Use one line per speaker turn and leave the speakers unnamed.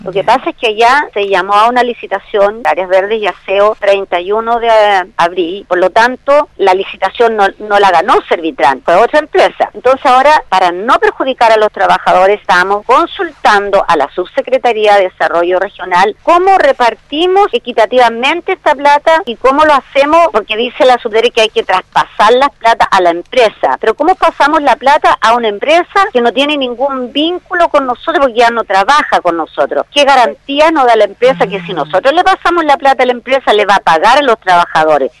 Lo que pasa es que allá se llamó a una licitación, Áreas Verdes y Aseo, 31 de abril, por lo tanto, la licitación no la ganó Servitran, fue otra empresa. Entonces ahora, para no perjudicar a los trabajadores, estamos consultando a la Subsecretaría de Desarrollo Regional cómo repartimos equitativamente esta plata y cómo lo hacemos, porque dice la subdirectora que hay que traspasar las plata a la empresa. Pero ¿cómo pasamos la plata a una empresa que no tiene ningún vínculo con nosotros porque ya no trabaja con nosotros? ¿Qué garantía nos da la empresa que si nosotros le pasamos la plata a la empresa le va a pagar a los trabajadores?